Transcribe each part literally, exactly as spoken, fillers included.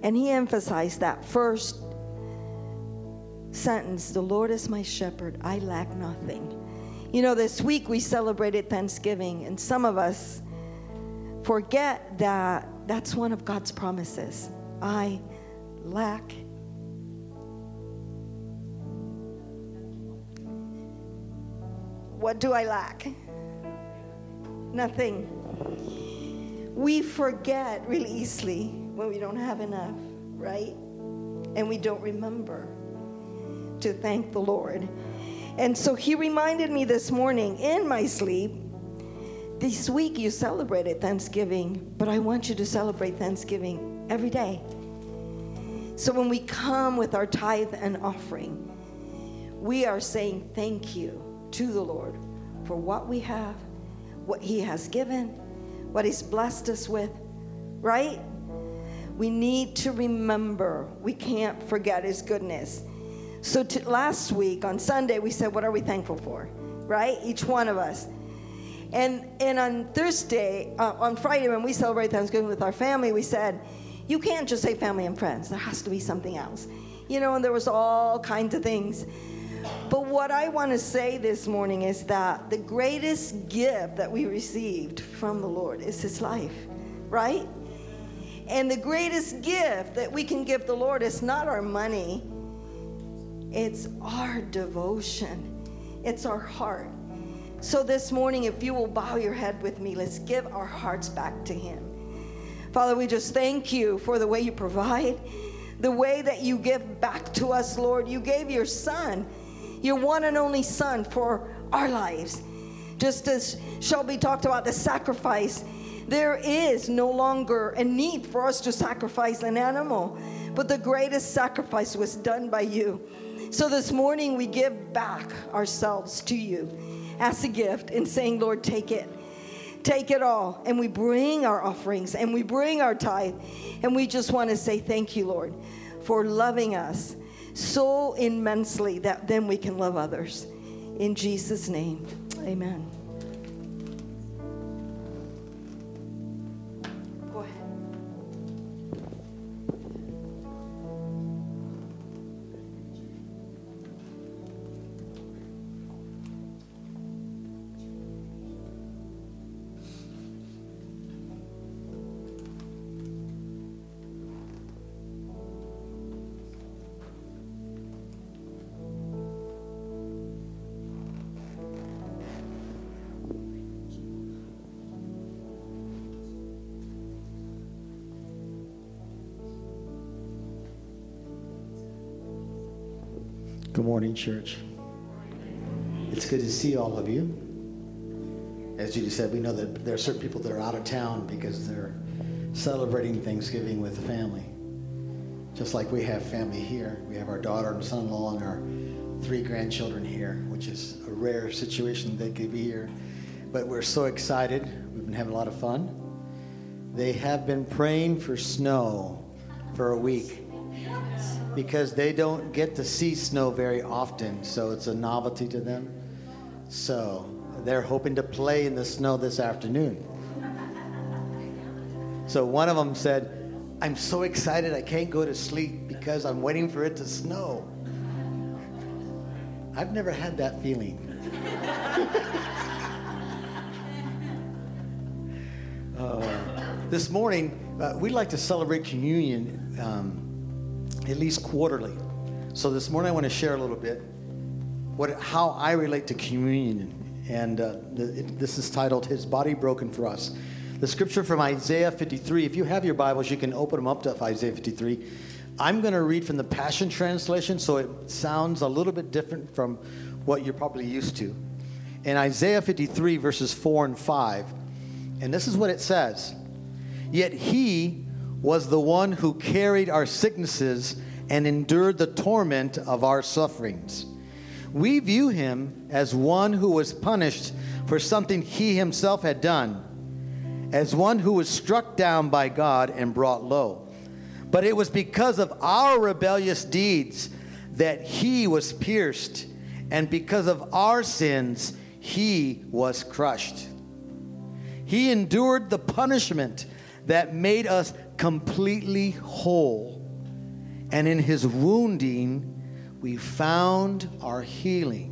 And he emphasized that first sentence, the Lord is my shepherd, I lack nothing. You know, this week we celebrated Thanksgiving, and some of us forget that that's one of God's promises. I lack What do I lack? Nothing. We forget really easily when we don't have enough, right? And we don't remember to thank the Lord. And so he reminded me this morning in my sleep, this week you celebrated Thanksgiving, but I want you to celebrate Thanksgiving every day. So when we come with our tithe and offering, we are saying thank you to the Lord for what we have, what he has given, what he's blessed us with, right? We need to remember. We can't forget his goodness. So to, last week on Sunday, we said, what are we thankful for, right? Each one of us. And and on Thursday, uh, on Friday, when we celebrate Thanksgiving with our family, we said, you can't just say family and friends. There has to be something else. You know, and there was all kinds of things. But what I want to say this morning is that the greatest gift that we received from the Lord is his life, right? And the greatest gift that we can give the Lord is not our money. It's our devotion. It's our heart. So this morning, if you will bow your head with me, let's give our hearts back to him. Father, we just thank you for the way you provide, the way that you give back to us, Lord. You gave your son, your one and only son, for our lives. Just as Shelby talked about the sacrifice, there is no longer a need for us to sacrifice an animal, but the greatest sacrifice was done by you. So this morning we give back ourselves to you as a gift and saying, Lord, take it. Take it all. And we bring our offerings and we bring our tithe. And we just want to say thank you, Lord, for loving us so immensely that then we can love others. In Jesus' name, amen. Go ahead. Good morning, church. It's good to see all of you. As Judy said, we know that there are certain people that are out of town because they're celebrating Thanksgiving with the family. Just like we have family here. We have our daughter and son-in-law and our three grandchildren here, which is a rare situation they could be here. But we're so excited. We've been having a lot of fun. They have been praying for snow for a week, because they don't get to see snow very often, so it's a novelty to them. So they're hoping to play in the snow this afternoon. So one of them said, I'm so excited I can't go to sleep because I'm waiting for it to snow. I've never had that feeling. uh, this morning, uh, we'd like to celebrate communion um, at least quarterly. So this morning I want to share a little bit what how I relate to communion. And uh, the, it, this is titled, His Body Broken for Us. The scripture from Isaiah fifty-three. If you have your Bibles, you can open them up to Isaiah fifty-three. I'm going to read from the Passion Translation, so it sounds a little bit different from what you're probably used to. In Isaiah fifty-three, verses four and five, and this is what it says. Yet he was the one who carried our sicknesses and endured the torment of our sufferings. We view him as one who was punished for something he himself had done, as one who was struck down by God and brought low. But it was because of our rebellious deeds that he was pierced, and because of our sins he was crushed. He endured the punishment that made us completely whole. And in his wounding, we found our healing.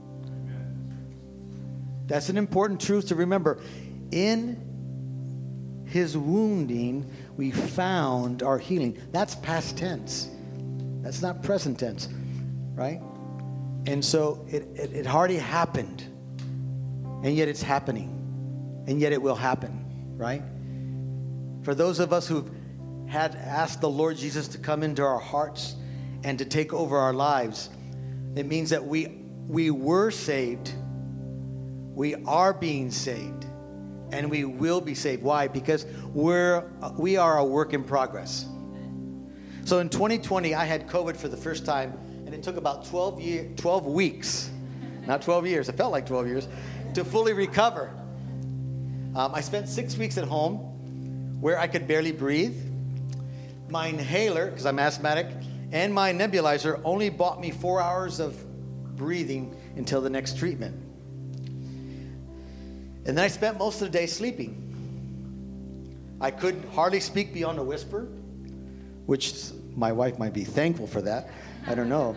That's an important truth to remember. In his wounding, we found our healing. That's past tense. That's not present tense, right? And so it, it, it already happened. And yet it's happening. And yet it will happen, right? For those of us who've had asked the Lord Jesus to come into our hearts and to take over our lives, it means that we we were saved, we are being saved, and we will be saved. Why? Because we're we are a work in progress. So in twenty twenty, I had COVID for the first time, and it took about twelve, year, twelve weeks, not twelve years, it felt like twelve years, to fully recover. Um, I spent six weeks at home where I could barely breathe. My inhaler, because I'm asthmatic, and my nebulizer only bought me four hours of breathing until the next treatment. And then I spent most of the day sleeping. I could hardly speak beyond a whisper, which my wife might be thankful for that. I don't know.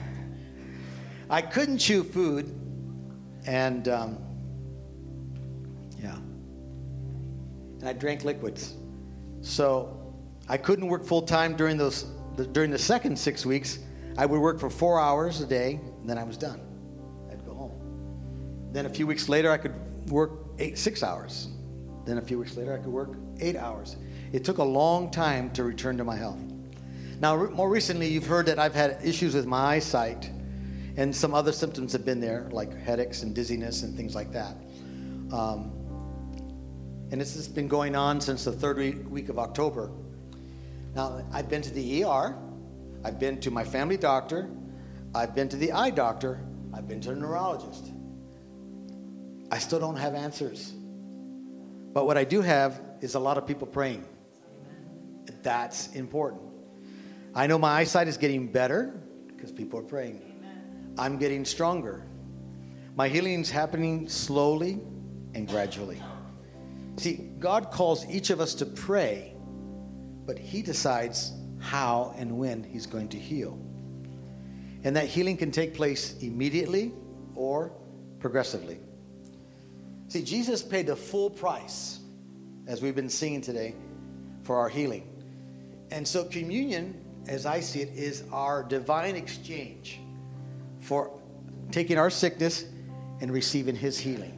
I couldn't chew food, and um, yeah. And I drank liquids. So I couldn't work full time during those the, during the second six weeks. I would work for four hours a day, and then I was done. I'd go home. Then a few weeks later, I could work eight, six hours. Then a few weeks later, I could work eight hours. It took a long time to return to my health. Now, re- more recently, you've heard that I've had issues with my eyesight, and some other symptoms have been there, like headaches and dizziness and things like that. Um, and this has been going on since the third week, week of October. Now, I've been to the E R, I've been to my family doctor, I've been to the eye doctor, I've been to a neurologist. I still don't have answers. But what I do have is a lot of people praying. That's important. I know my eyesight is getting better because people are praying. I'm getting stronger. My healing's happening slowly and gradually. See, God calls each of us to pray, but he decides how and when he's going to heal. And that healing can take place immediately or progressively. See, Jesus paid the full price, as we've been singing today, for our healing. And so communion, as I see it, is our divine exchange for taking our sickness and receiving his healing.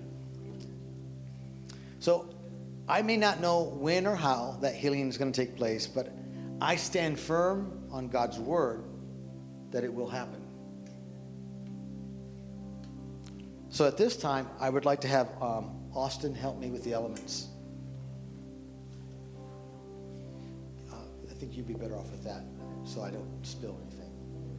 So I may not know when or how that healing is going to take place, but I stand firm on God's word that it will happen. So at this time, I would like to have um, Austin help me with the elements. Uh, I think you'd be better off with that, so I don't spill anything.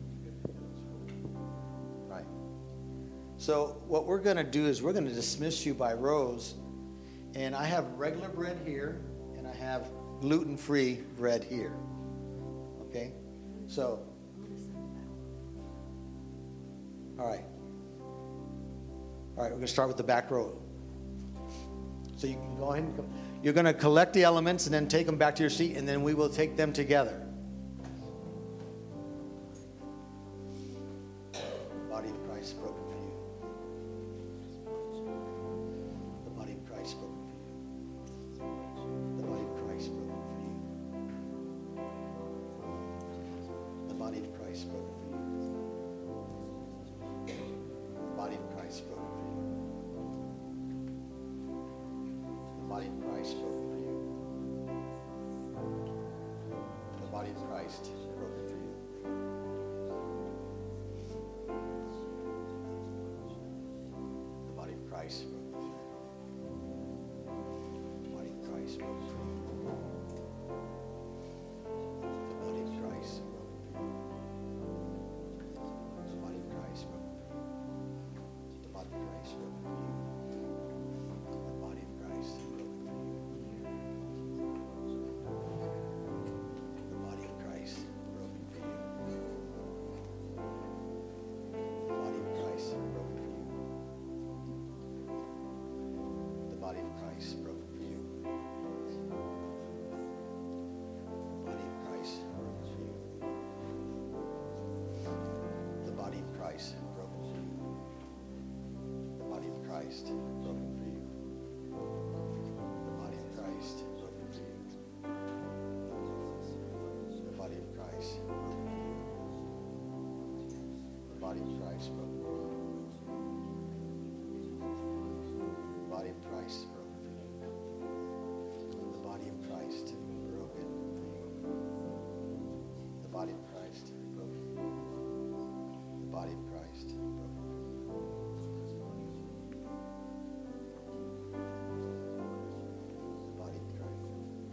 Right. So what we're going to do is we're going to dismiss you by rows. And I have regular bread here, and I have gluten-free bread here. Okay? So, all right. All right, we're going to start with the back row. So you can go ahead and come. You're going to collect the elements and then take them back to your seat, and then we will take them together. The body of Christ broken for you. The body of Christ broken. The body of Christ broken for you. The body of Christ broken for you. The body of Christ broken for you. The body of Christ broken for you. The body of Christ broken for you. The body of Christ broken for you. Christ broken for you. The body of Christ broken for you. The body of Christ broken for you. The body of Christ broken for you. The body of Christ broken for you. The body of Christ broken for you. The body of Christ broken for you. The body of Christ broken for you. Christ broken for you. The body of Christ broken for you. The body of Christ broken for you. The body of Christ broken for you. The body of Christ broken for you. The body of Christ broken for you. The body of Christ broken. The body of Christ broken. The body of Christ.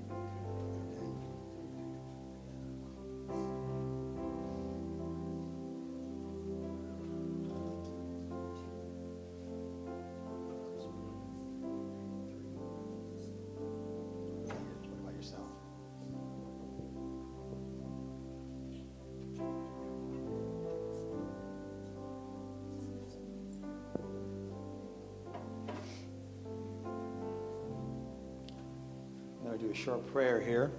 What about yourself? I'm going to do a short prayer here.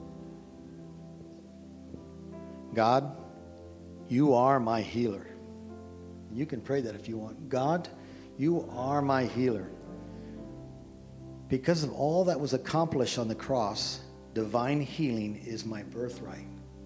God, you are my healer. You can pray that if you want. God, you are my healer. Because of all that was accomplished on the cross, divine healing is my birthright.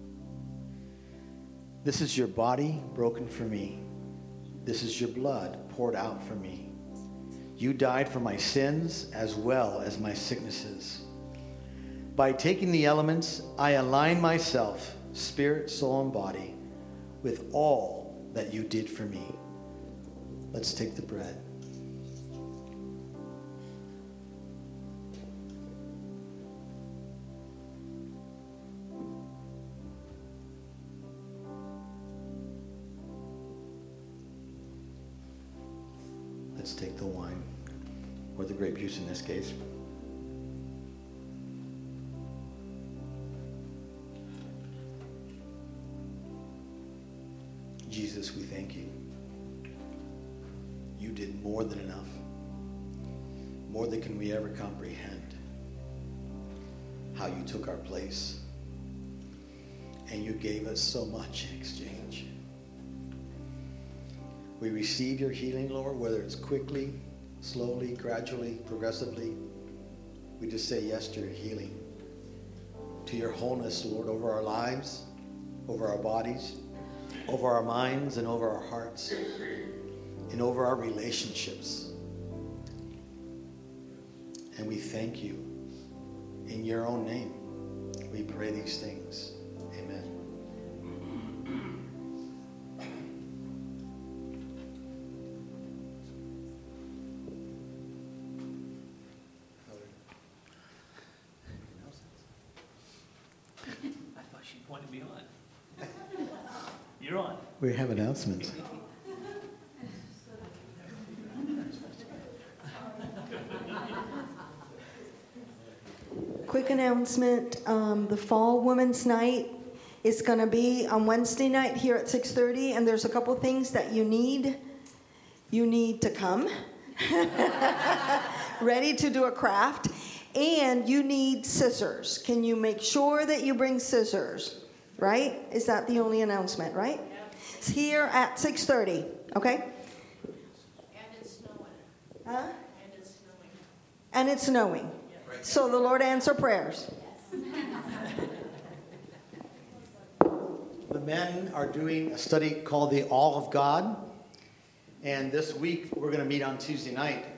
This is your body broken for me. This is your blood poured out for me. You died for my sins as well as my sicknesses. By taking the elements, I align myself, spirit, soul, and body, with all that you did for me. Let's take the bread. Let's take the wine, or the grape juice in this case. Jesus, we thank you. You did more than enough. More than can we ever comprehend. How you took our place. And you gave us so much in exchange. We receive your healing, Lord, whether it's quickly, slowly, gradually, progressively. We just say yes to your healing. To your wholeness, Lord, over our lives, over our bodies, over our minds, and over our hearts, and over our relationships. And we thank you. In your own name, we pray these things. Amen. I thought she pointed me on. You're on. We have announcements. Quick announcement, um, the Fall Women's Night is going to be on Wednesday night here at six thirty, and there's a couple things that you need. You need to come, ready to do a craft, and you need scissors. Can you make sure that you bring scissors, right? Is that the only announcement, right? It's here at six thirty, okay? And it's snowing. Huh? And it's snowing. And it's snowing. So the Lord answer prayers. The men are doing a study called the All of God. And this week we're going to meet on Tuesday night.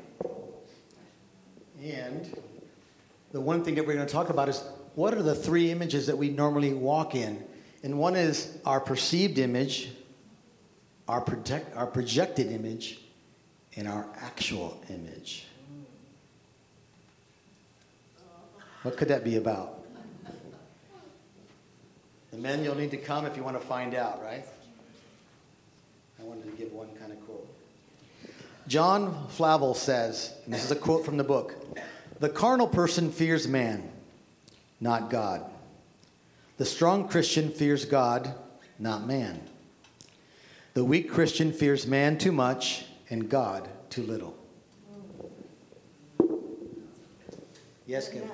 And the one thing that we're going to talk about is what are the three images that we normally walk in? And one is our perceived image, our project, our projected image, and our actual image. What could that be about? The men, you'll need to come if you want to find out, right? I wanted to give one kind of quote. John Flavel says, and this is a quote from the book, "The carnal person fears man, not God. The strong Christian fears God, not man. The weak Christian fears man too much and God too little." Yes, Kevin.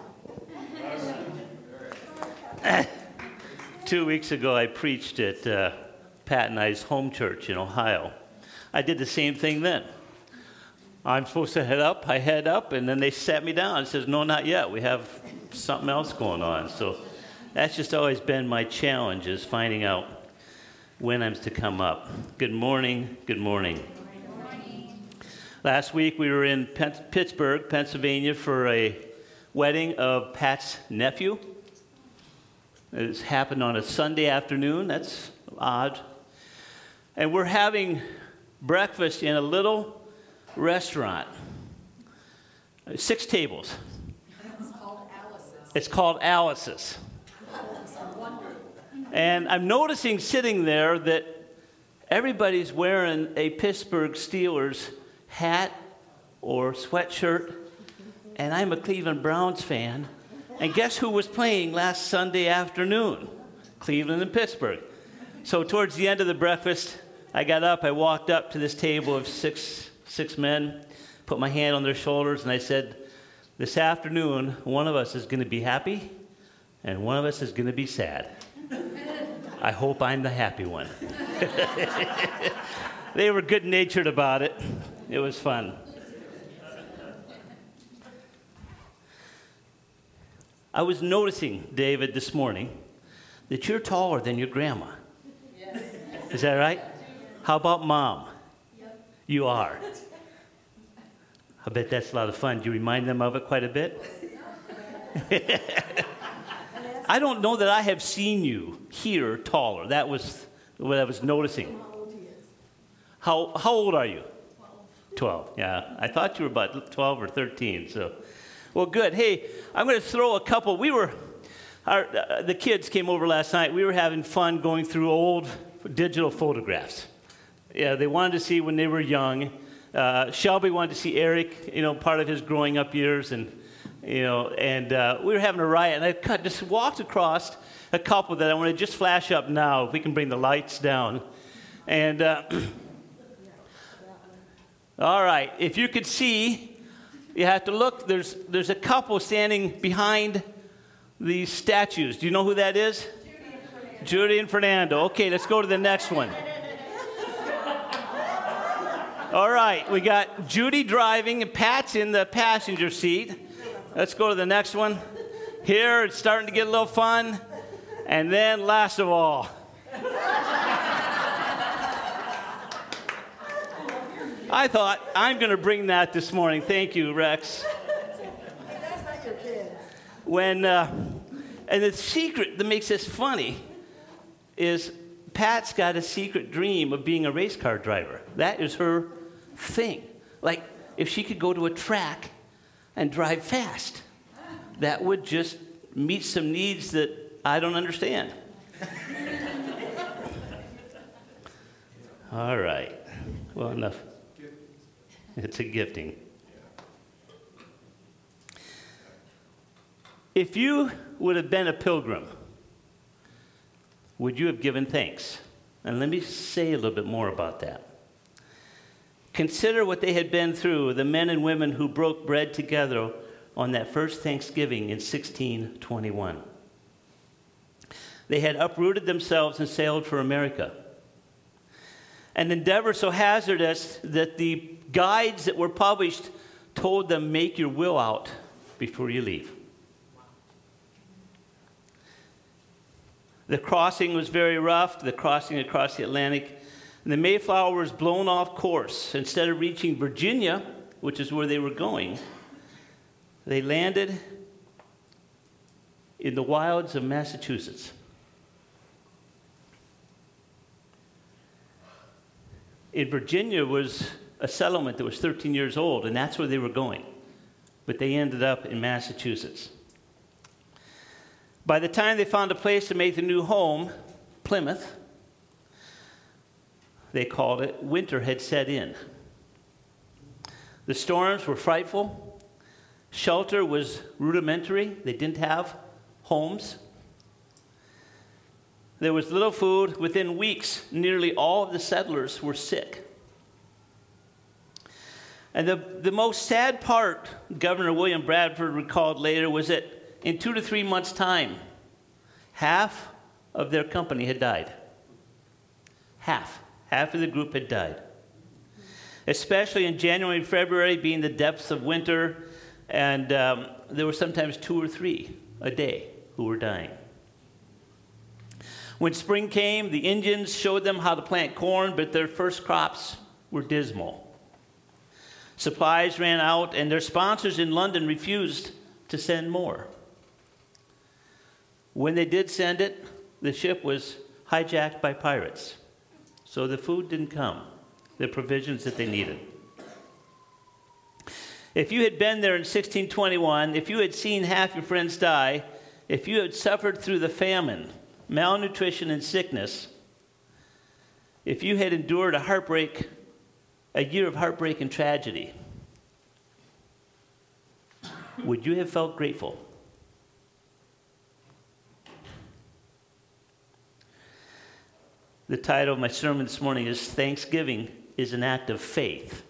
Two weeks ago, I preached at uh, Pat and I's home church in Ohio. I did the same thing then. I'm supposed to head up. I head up, and then they sat me down and says, no, not yet. We have something else going on. So that's just always been my challenge, is finding out when I'm to come up. Good morning. Good morning. Good morning. Last week we were in Pen- Pittsburgh, Pennsylvania for a wedding of Pat's nephew. It happened on a Sunday afternoon. That's odd. And we're having breakfast in a little restaurant. Six tables. It's called Alice's. It's called Alice's. And I'm noticing sitting there that everybody's wearing a Pittsburgh Steelers hat or sweatshirt, and I'm a Cleveland Browns fan. And guess who was playing last Sunday afternoon? Cleveland and Pittsburgh. So towards the end of the breakfast, I got up, I walked up to this table of six six men, put my hand on their shoulders, and I said, this afternoon, one of us is going to be happy, and one of us is going to be sad. I hope I'm the happy one. They were good-natured about it. It was fun. I was noticing, David, this morning, that you're taller than your grandma. Yes. Is that right? How about Mom? Yep. You are. I bet that's a lot of fun. Do you remind them of it quite a bit? I don't know that I have seen you here taller. That was what I was noticing. How how old are you? Twelve. Yeah, I thought you were about twelve or thirteen. So, well, good. Hey, I'm going to throw a couple. We were, our uh, the kids came over last night. We were having fun going through old digital photographs. Yeah, they wanted to see when they were young. Uh, Shelby wanted to see Eric, you know, part of his growing up years, and you know, and uh, we were having a riot. And I cut, just walked across a couple that I want to just flash up now, if we can bring the lights down. And uh, all right, if you could see, you have to look. There's there's a couple standing behind these statues. Do you know who that is? Judy and Fernando. Judy and Fernando. Okay, let's go to the next one. All right, we got Judy driving and Pat's in the passenger seat. Let's go to the next one. Here, it's starting to get a little fun. And then, last of all, I thought, I'm going to bring that this morning. Thank you, Rex. That's not your kid. When, uh, and the secret that makes this funny is Pat's got a secret dream of being a race car driver. That is her thing. Like, if she could go to a track and drive fast, that would just meet some needs that I don't understand. All right. Well, enough. It's a gifting. If you would have been a pilgrim, would you have given thanks? And let me say a little bit more about that. Consider what they had been through, the men and women who broke bread together on that first Thanksgiving in sixteen twenty-one. They had uprooted themselves and sailed for America. An endeavor so hazardous that the guides that were published told them, make your will out before you leave. The crossing was very rough, the crossing across the Atlantic. And the Mayflower was blown off course. Instead of reaching Virginia, which is where they were going, they landed in the wilds of Massachusetts. In Virginia was a settlement that was thirteen years old, and that's where they were going. But they ended up in Massachusetts. By the time they found a place to make the new home, Plymouth, they called it, winter had set in. The storms were frightful. Shelter was rudimentary. They didn't have homes. There was little food. Within weeks, nearly all of the settlers were sick. And the, the most sad part, Governor William Bradford recalled later, was that in two to three months' time, half of their company had died. Half. Half of the group had died. especially in January and February, being the depths of winter, and um, there were sometimes two or three a day who were dying. When spring came, the Indians showed them how to plant corn, but their first crops were dismal. Supplies ran out, and their sponsors in London refused to send more. When they did send it, the ship was hijacked by pirates. So the food didn't come, the provisions that they needed. If you had been there in sixteen twenty-one, if you had seen half your friends die, if you had suffered through the famine, malnutrition, and sickness, if you had endured a heartbreak, a year of heartbreak and tragedy, would you have felt grateful? The title of my sermon this morning is Thanksgiving is an Act of Faith.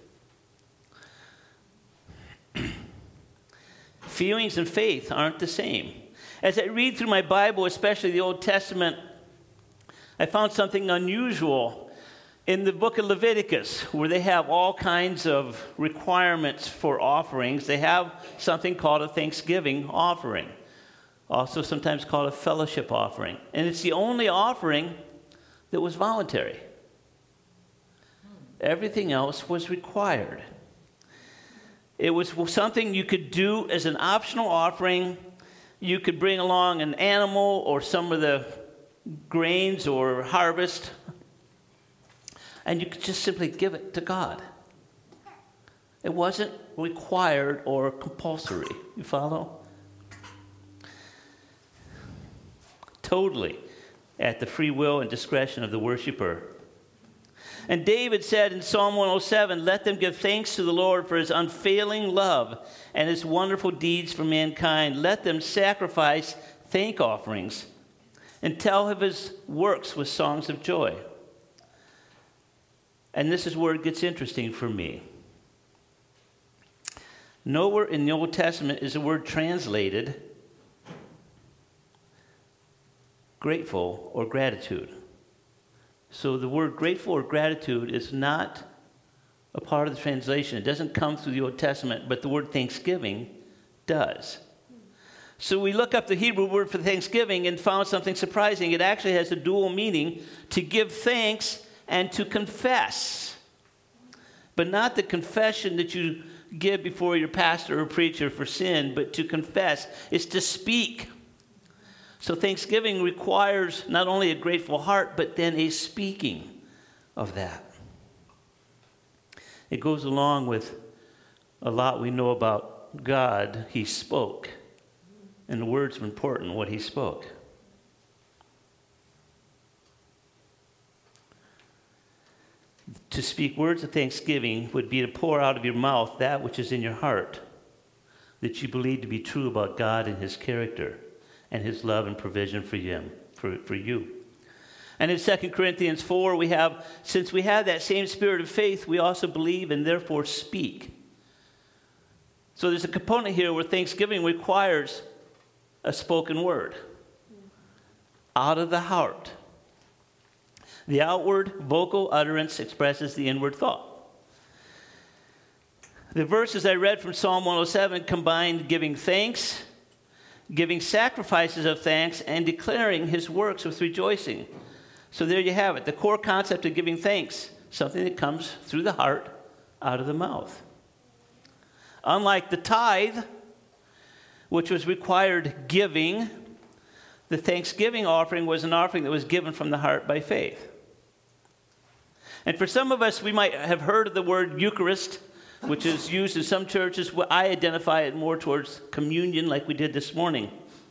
Feelings and faith aren't the same. As I read through my Bible, especially the Old Testament, I found something unusual in the book of Leviticus, where they have all kinds of requirements for offerings. They have something called a Thanksgiving offering, also sometimes called a fellowship offering. And it's the only offering that was voluntary. Everything else was required. It was something you could do as an optional offering. You could bring along an animal or some of the grains or harvest, and you could just simply give it to God. It wasn't required or compulsory. You follow? Totally at the free will and discretion of the worshiper. And David said in Psalm one oh seven, "Let them give thanks to the Lord for his unfailing love and his wonderful deeds for mankind. Let them sacrifice thank offerings and tell of his works with songs of joy." And this is where it gets interesting for me. Nowhere in the Old Testament is the word translated grateful or gratitude. So the word grateful or gratitude is not a part of the translation. It doesn't come through the Old Testament, but the word thanksgiving does. So we look up the Hebrew word for thanksgiving and found something surprising. It actually has a dual meaning: to give thanks and to confess. But not the confession that you give before your pastor or preacher for sin, but to confess is to speak. So thanksgiving requires not only a grateful heart, but then a speaking of that. It goes along with a lot we know about God. He spoke, and the words were important, what he spoke. To speak words of thanksgiving would be to pour out of your mouth that which is in your heart, that you believe to be true about God and his character and his love and provision for him, for, for you. And in Second Corinthians four, we have, since we have that same spirit of faith, we also believe and therefore speak. So there's a component here where thanksgiving requires a spoken word out of the heart. The outward vocal utterance expresses the inward thought. The verses I read from Psalm one oh seven combined giving thanks, giving sacrifices of thanks, and declaring his works with rejoicing. So there you have it, the core concept of giving thanks, something that comes through the heart, out of the mouth. Unlike the tithe, which was required giving, the thanksgiving offering was an offering that was given from the heart by faith. And for some of us, we might have heard of the word Eucharist, which is used in some churches. I identify it more towards communion, like we did this morning.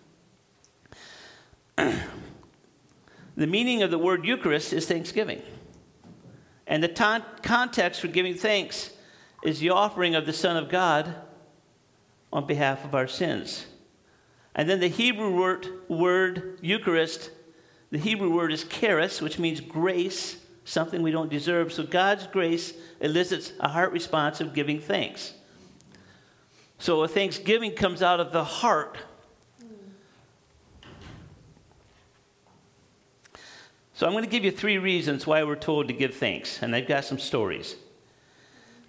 The meaning of the word Eucharist is thanksgiving. And the ton- context for giving thanks is the offering of the Son of God on behalf of our sins. And then the Hebrew word, word Eucharist, the Hebrew word is charis, which means grace, something we don't deserve. So God's grace elicits a heart response of giving thanks. So a thanksgiving comes out of the heart. So I'm going to give you three reasons why we're told to give thanks, and I've got some stories.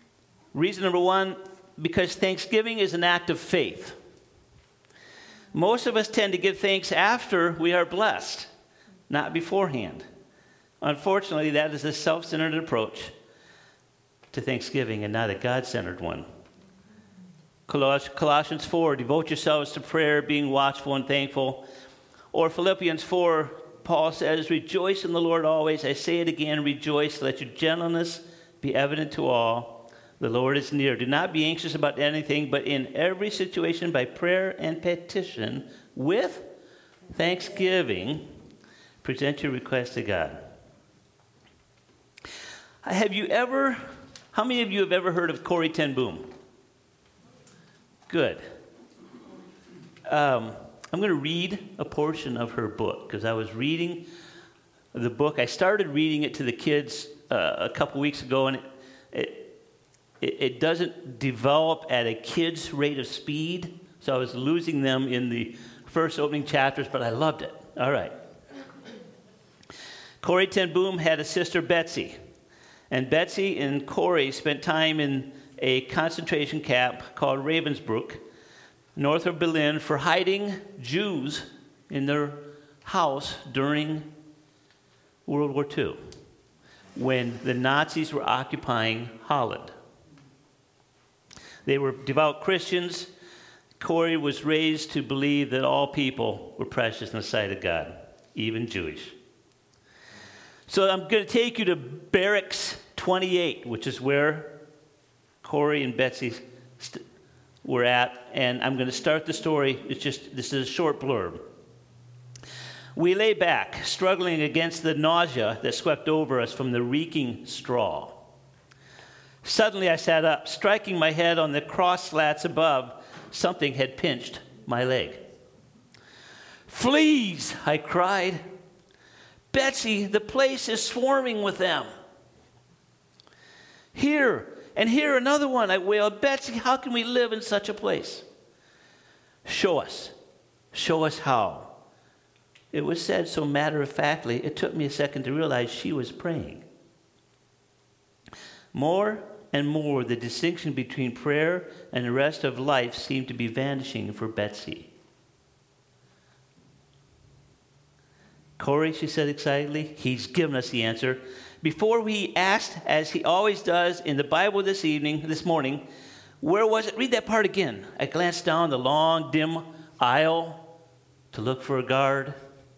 Reason number one, because thanksgiving is an act of faith. Most of us tend to give thanks after we are blessed, not beforehand. Unfortunately, that is a self-centered approach to thanksgiving and not a God-centered one. Coloss- Colossians four, devote yourselves to prayer, being watchful and thankful. Or Philippians four, Paul says, rejoice in the Lord always. I say it again, rejoice. Let your gentleness be evident to all. The Lord is near. Do not be anxious about anything, but in every situation by prayer and petition with thanksgiving, present your request to God. Have you ever, how many of you have ever heard of Corrie ten Boom? Good. Um, I'm going to read a portion of her book because I was reading the book. I started reading it to the kids uh, a couple weeks ago, and it, it, it doesn't develop at a kid's rate of speed, so I was losing them in the first opening chapters, but I loved it. All right. Corrie ten Boom had a sister, Betsy, and Betsy and Corrie spent time in a concentration camp called Ravensbrück, north of Berlin, for hiding Jews in their house during World War Two, when the Nazis were occupying Holland. They were devout Christians. Corrie was raised to believe that all people were precious in the sight of God, even Jewish. So I'm going to take you to Barracks twenty-eight, which is where Corrie and Betsy st- were at, and I'm going to start the story. It's just, this is a short blurb. We lay back, struggling against the nausea that swept over us from the reeking straw. Suddenly I sat up, striking my head on the cross slats above. Something had pinched my leg. Fleas, I cried. Betsy, the place is swarming with them. Here, and here another one, I wailed. Betsy, how can we live in such a place? Show us. Show us how. It was said so matter-of-factly, it took me a second to realize she was praying. More and more, the distinction between prayer and the rest of life seemed to be vanishing for Betsy. Corrie, she said excitedly, he's given us the answer. Before he asked, as he always does in the Bible this evening, this morning, where was it? Read that part again. I glanced down the long, dim aisle to look for a guard.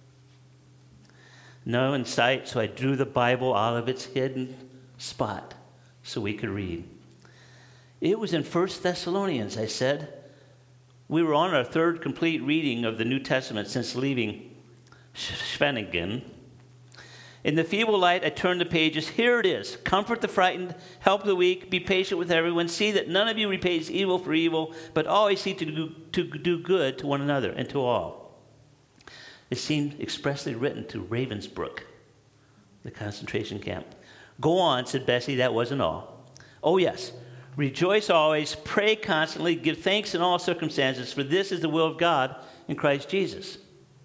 No in sight, so I drew the Bible out of its hidden spot so we could read. It was in First Thessalonians, I said. We were on our third complete reading of the New Testament since leaving Schwenningen. In the feeble light, I turned the pages. Here it is. Comfort the frightened, help the weak, be patient with everyone. See that none of you repays evil for evil, but always seek to do, to do good to one another and to all. It seemed expressly written to Ravensbrück, the concentration camp. Go on, said Betsy, that wasn't all. Oh, yes. Rejoice always, pray constantly, give thanks in all circumstances, for this is the will of God in Christ Jesus.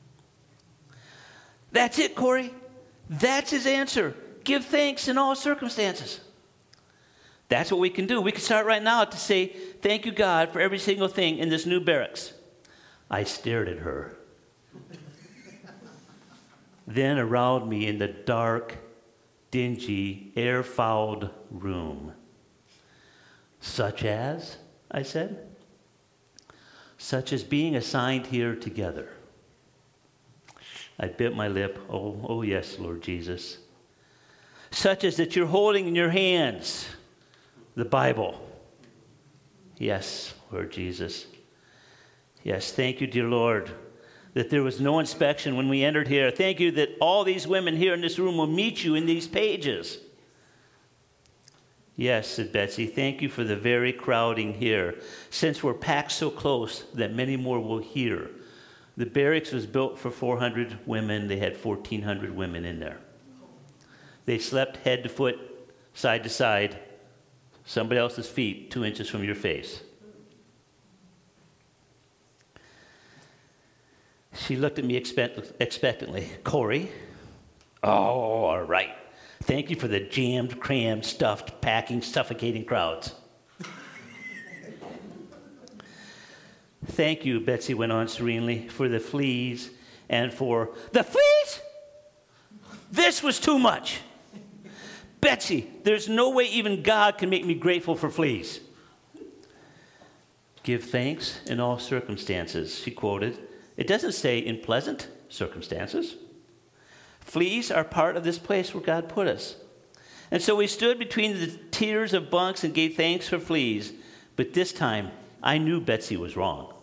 That's it, Corrie. That's his answer. Give thanks in all circumstances. That's what we can do. We can start right now to say, thank you, God, for every single thing in this new barracks. I stared at her. Then around me in the dark, dingy, air-fouled room. Such as, I said, such as being assigned here together. I bit my lip. Oh, oh yes, Lord Jesus. Such as that you're holding in your hands the Bible. Yes, Lord Jesus. Yes, thank you, dear Lord, that there was no inspection when we entered here. Thank you that all these women here in this room will meet you in these pages. Yes, said Betsy, thank you for the very crowding here, since we're packed so close that many more will hear. The barracks was built for four hundred women. They had fourteen hundred women in there. They slept head to foot, side to side, somebody else's feet, two inches from your face. She looked at me expect- expectantly. Corrie? Oh, all right. Thank you for the jammed, crammed, stuffed, packing, suffocating crowds. thank you," Betsy went on serenely, "for the fleas and for..." The fleas? This was too much. "Betsy, there's no way even God can make me grateful for fleas." "Give thanks in all circumstances," she quoted. It doesn't say in pleasant circumstances. Fleas are part of this place where God put us. And so we stood between the tiers of bunks and gave thanks for fleas. But this time, I knew Betsy was wrong.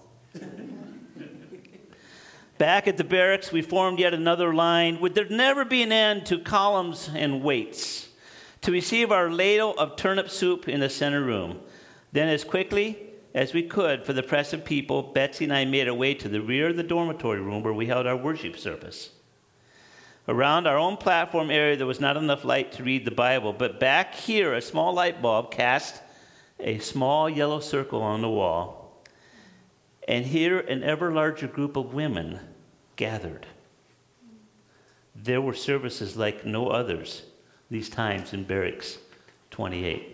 Back at the barracks, we formed yet another line. Would there never be an end to columns and weights? To receive our ladle of turnip soup in the center room. Then as quickly as we could, for the press of people, Betsy and I made our way to the rear of the dormitory room where we held our worship service. Around our own platform area, there was not enough light to read the Bible, but back here, a small light bulb cast a small yellow circle on the wall. And here, an ever larger group of women gathered. There were services like no others these times in Barracks twenty-eight.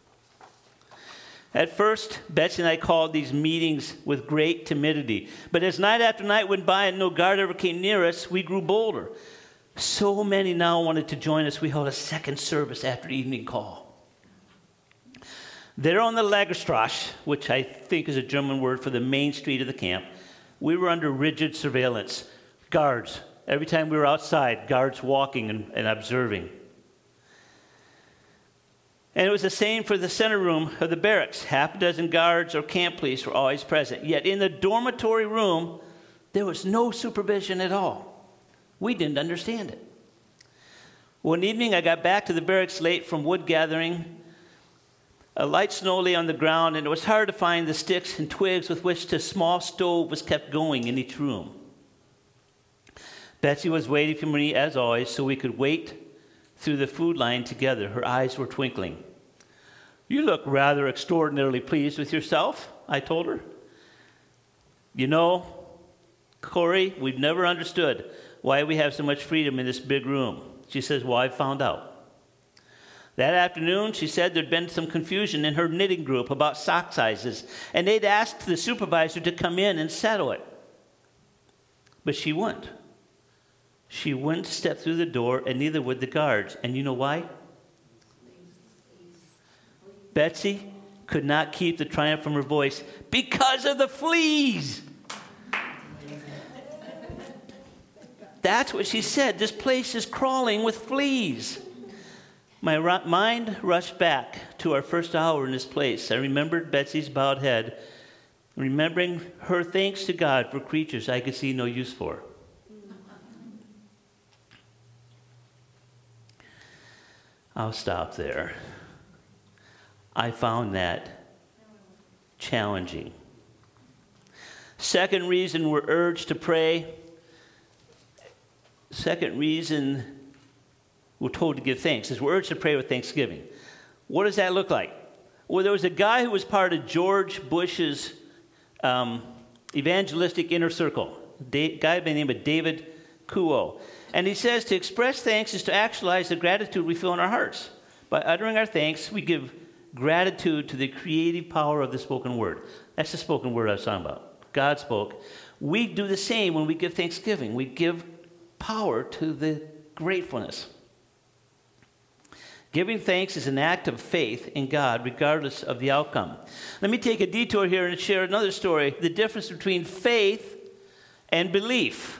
At first, Betsy and I called these meetings with great timidity. But as night after night went by and no guard ever came near us, we grew bolder. So many now wanted to join us, we held a second service after evening call. There on the Lagerstrasse, which I think is a German word for the main street of the camp, we were under rigid surveillance. Guards. Every time we were outside, guards walking and, and observing. And it was the same for the center room of the barracks. Half a dozen guards or camp police were always present. Yet in the dormitory room, there was no supervision at all. We didn't understand it. One evening, I got back to the barracks late from wood gathering. A light snow lay on the ground, and it was hard to find the sticks and twigs with which the small stove was kept going in each room. Betsy was waiting for me, as always, so we could wait through the food line together. Her eyes were twinkling. "You look rather extraordinarily pleased with yourself," I told her. "You know, Corey, we've never understood why we have so much freedom in this big room." She says, "Well, I found out." That afternoon, she said there'd been some confusion in her knitting group about sock sizes, and they'd asked the supervisor to come in and settle it. But she wouldn't. She wouldn't step through the door, and neither would the guards. And you know why? Betsy could not keep the triumph from her voice. Because of the fleas! That's what she said. This place is crawling with fleas. My ru- mind rushed back to our first hour in this place. I remembered Betsy's bowed head, remembering her thanks to God for creatures I could see no use for. I'll stop there. I found that challenging. Second reason we're urged to pray. Second reason we're told to give thanks is we're urged to pray with thanksgiving. What does that look like? Well, there was a guy who was part of George Bush's um, evangelistic inner circle, a guy by the name of David Kuo. And he says to express thanks is to actualize the gratitude we feel in our hearts. By uttering our thanks, we give gratitude to the creative power of the spoken word. That's the spoken word I was talking about. God spoke. We do the same when we give thanksgiving. We give power to the gratefulness. Giving thanks is an act of faith in God, regardless of the outcome. Let me take a detour here and share another story, the difference between faith and belief.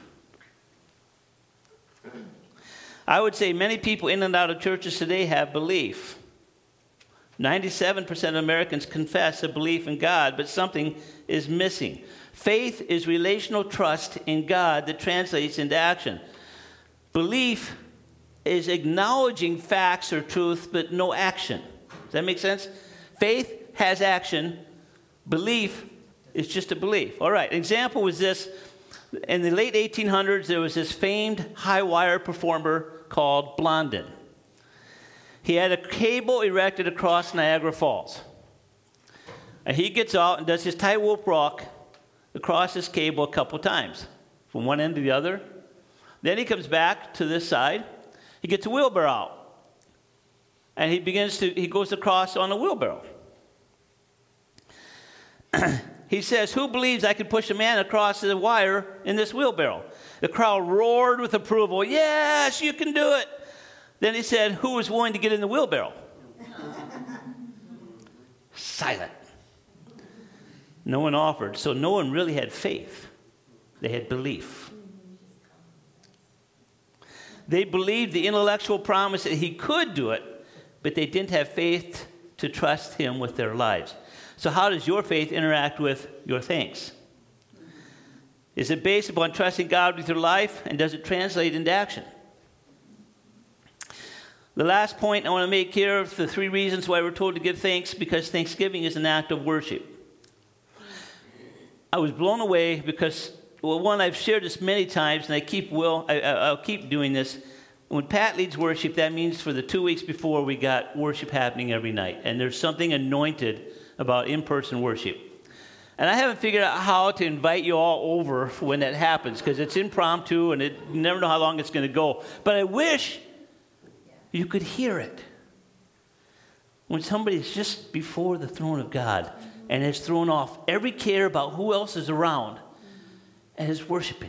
I would say many people in and out of churches today have belief. ninety-seven percent of Americans confess a belief in God, but something is missing. Faith is relational trust in God that translates into action. Belief is acknowledging facts or truth, but no action. Does that make sense? Faith has action. Belief is just a belief. All right, example was this. In the late eighteen hundreds, there was this famed high-wire performer called Blondin. He had a cable erected across Niagara Falls. And he gets out and does his tightrope walk across this cable a couple times, from one end to the other. Then he comes back to this side. He gets a wheelbarrow out. And he begins to, he goes across on a wheelbarrow. he says, who believes I could push a man across the wire in this wheelbarrow? The crowd roared with approval. Yes, you can do it. Then he said, who was willing to get in the wheelbarrow? Silent. No one offered. So no one really had faith. They had belief. They believed the intellectual promise that he could do it, but they didn't have faith to trust him with their lives. So how does your faith interact with your thanks? Is it based upon trusting God with your life, and does it translate into action? The last point I want to make here is the three reasons why we're told to give thanks, because thanksgiving is an act of worship. I was blown away because, well, one, I've shared this many times, and I keep will I, I'll keep doing this. When Pat leads worship, that means for the two weeks before, we got worship happening every night, and there's something anointed about in-person worship. And I haven't figured out how to invite you all over when that happens, because it's impromptu, and it, you never know how long it's going to go. But I wish you could hear it when somebody's just before the throne of God and has thrown off every care about who else is around and is worshiping.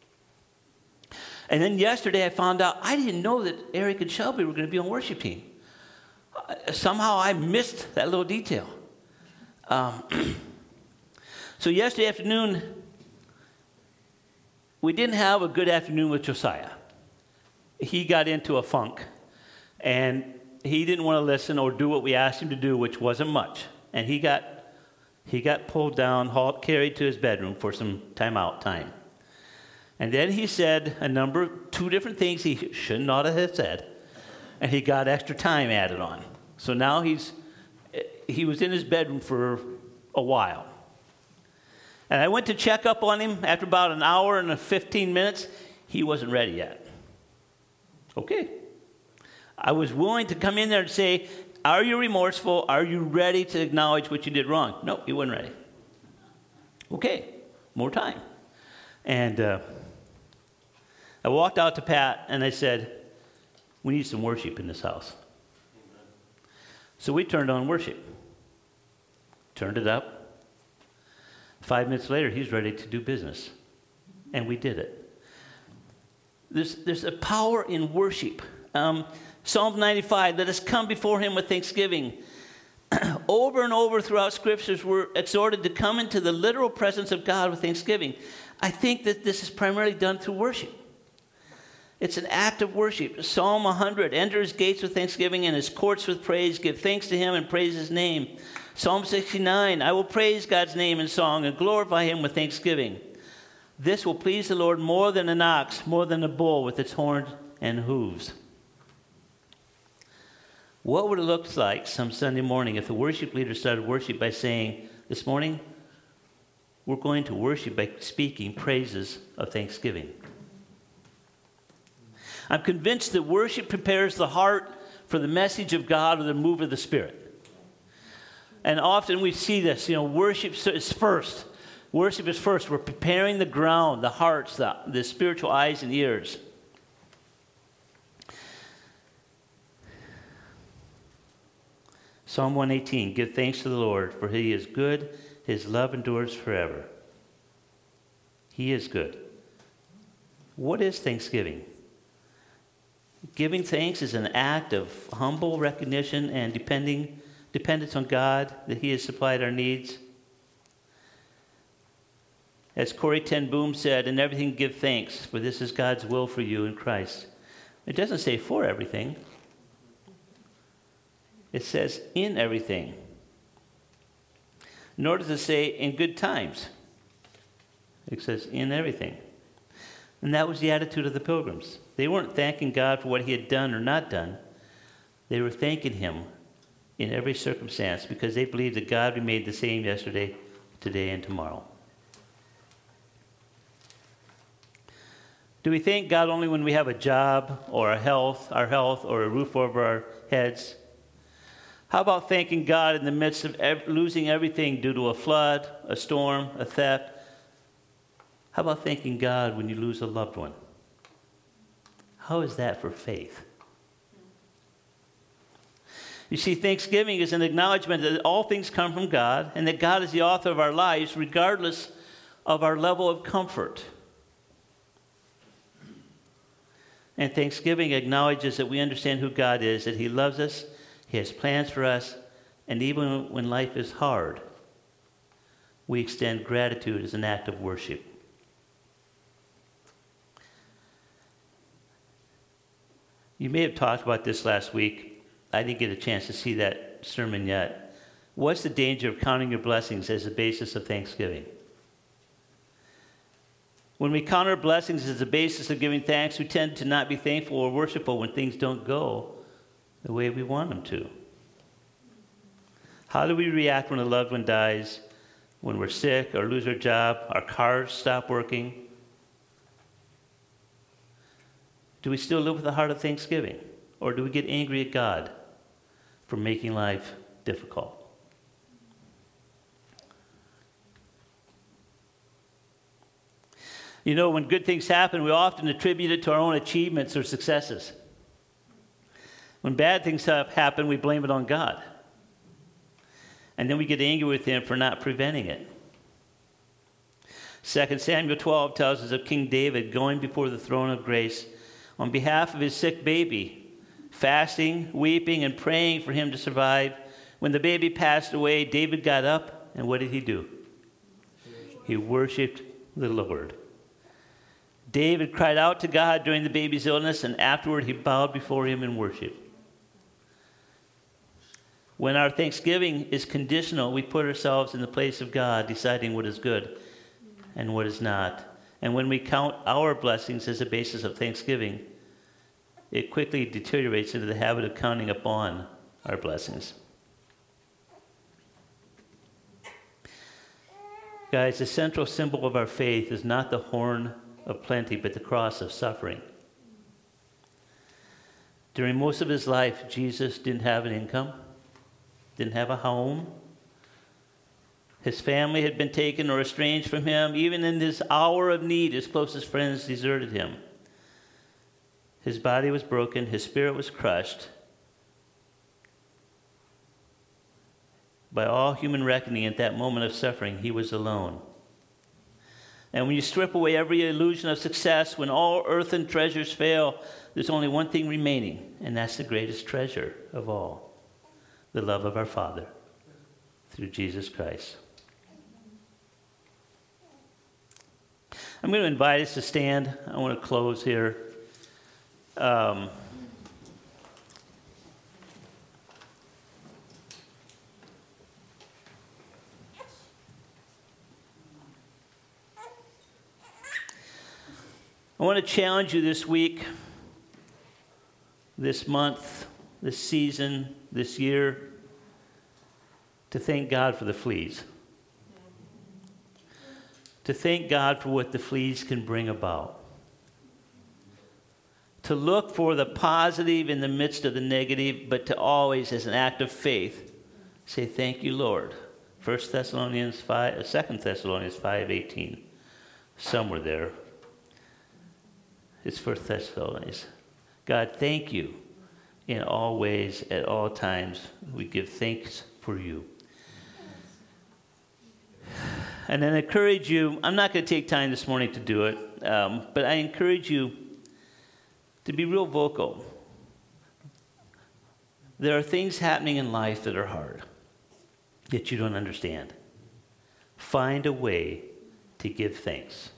And then yesterday I found out I didn't know that Eric and Shelby were going to be on worship team. Uh, somehow I missed that little detail. Um, so yesterday afternoon, we didn't have a good afternoon with Josiah. He got into a funk, and he didn't want to listen or do what we asked him to do, which wasn't much. And he got he got pulled down, hauled, carried to his bedroom for some time-out time. And then he said a number, two different things he should not have said, and he got extra time added on. So now he's he was in his bedroom for a while. And I went to check up on him after about an hour and fifteen minutes. He wasn't ready yet. Okay. I was willing to come in there and say, are you remorseful? Are you ready to acknowledge what you did wrong? No, he wasn't ready. Okay, more time. And uh, I walked out to Pat and I said, we need some worship in this house. So we turned on worship. Turned it up. Five minutes later, he's ready to do business. And we did it. There's, there's a power in worship. Um, Psalm ninety-five, let us come before him with thanksgiving. Over and over throughout scriptures, we're exhorted to come into the literal presence of God with thanksgiving. I think that this is primarily done through worship. It's an act of worship. Psalm one hundred, enter his gates with thanksgiving and his courts with praise. Give thanks to him and praise his name. Psalm sixty-nine, I will praise God's name in song and glorify him with thanksgiving. This will please the Lord more than an ox, more than a bull with its horns and hooves. What would it look like some Sunday morning if the worship leader started worship by saying, this morning, we're going to worship by speaking praises of thanksgiving. I'm convinced that worship prepares the heart for the message of God or the move of the Spirit. And often we see this, you know, worship is first. Worship is first. We're preparing the ground, the hearts, the, the spiritual eyes and ears. Psalm one eighteen, give thanks to the Lord, for he is good, his love endures forever. He is good. What is thanksgiving? Giving thanks is an act of humble recognition and depending, dependence on God, that he has supplied our needs. As Corrie ten Boom said, in everything give thanks, for this is God's will for you in Christ. It doesn't say for everything. It says in everything. Nor does it say in good times. It says in everything. And that was the attitude of the pilgrims. They weren't thanking God for what he had done or not done. They were thanking him in every circumstance because they believed that God remained the same yesterday, today, and tomorrow. Do we thank God only when we have a job or a health, our health, or a roof over our heads? How about thanking God in the midst of ev- losing everything due to a flood, a storm, a theft? How about thanking God when you lose a loved one? How is that for faith? You see, thanksgiving is an acknowledgement that all things come from God and that God is the author of our lives regardless of our level of comfort. And thanksgiving acknowledges that we understand who God is, that He loves us, He has plans for us, and even when life is hard, we extend gratitude as an act of worship. You may have talked about this last week. I didn't get a chance to see that sermon yet. What's the danger of counting your blessings as the basis of thanksgiving? When we count our blessings as the basis of giving thanks, we tend to not be thankful or worshipful when things don't go the way we want them to. How do we react when a loved one dies, when we're sick or lose our job, our cars stop working? Do we still live with a heart of thanksgiving? Or do we get angry at God for making life difficult? You know, when good things happen, we often attribute it to our own achievements or successes. When bad things have happened, we blame it on God. And then we get angry with Him for not preventing it. Second Samuel twelve tells us of King David going before the throne of grace on behalf of his sick baby, fasting, weeping, and praying for him to survive. When the baby passed away, David got up, and what did he do? He worshiped the Lord. David cried out to God during the baby's illness, and afterward he bowed before Him in worship. When our thanksgiving is conditional, we put ourselves in the place of God, deciding what is good and what is not. And when we count our blessings as a basis of thanksgiving, it quickly deteriorates into the habit of counting upon our blessings. Guys, the central symbol of our faith is not the horn of plenty, but the cross of suffering. During most of His life, Jesus didn't have an income, didn't have a home. His family had been taken or estranged from Him. Even in this hour of need, His closest friends deserted Him. His body was broken. His spirit was crushed. By all human reckoning, at that moment of suffering, He was alone. And when you strip away every illusion of success, when all earthen treasures fail, there's only one thing remaining, and that's the greatest treasure of all, the love of our Father through Jesus Christ. I'm going to invite us to stand. I want to close here. Um, I want to challenge you this week, this month, this season, this year, to thank God for the fleas. To thank God for what the fleas can bring about. To look for the positive in the midst of the negative, but to always, as an act of faith, say, thank you, Lord. First Thessalonians five, Second Thessalonians five eighteen. Somewhere there. It's First Thessalonians. God, thank you in all ways, at all times. We give thanks for you. And then I encourage you, I'm not going to take time this morning to do it, um, but I encourage you to be real vocal. There are things happening in life that are hard, that you don't understand. Find a way to give thanks.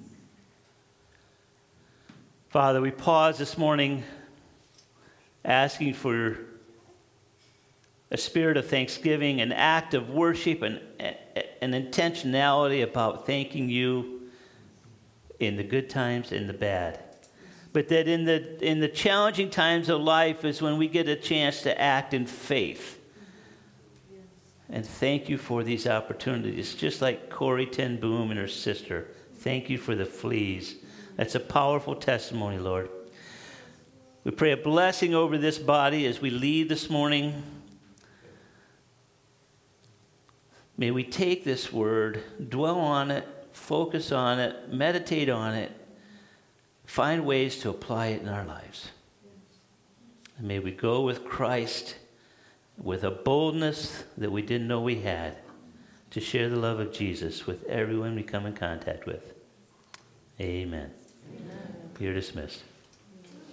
Father, we pause this morning asking for a spirit of thanksgiving, an act of worship, and an intentionality about thanking you in the good times and the bad. But that in the in the challenging times of life is when we get a chance to act in faith. And thank you for these opportunities. Just like Corrie ten Boom and her sister. Thank you for the fleas. That's a powerful testimony, Lord. We pray a blessing over this body as we leave this morning. May we take this word, dwell on it, focus on it, meditate on it, find ways to apply it in our lives. And may we go with Christ with a boldness that we didn't know we had to share the love of Jesus with everyone we come in contact with. Amen. Amen. You're dismissed.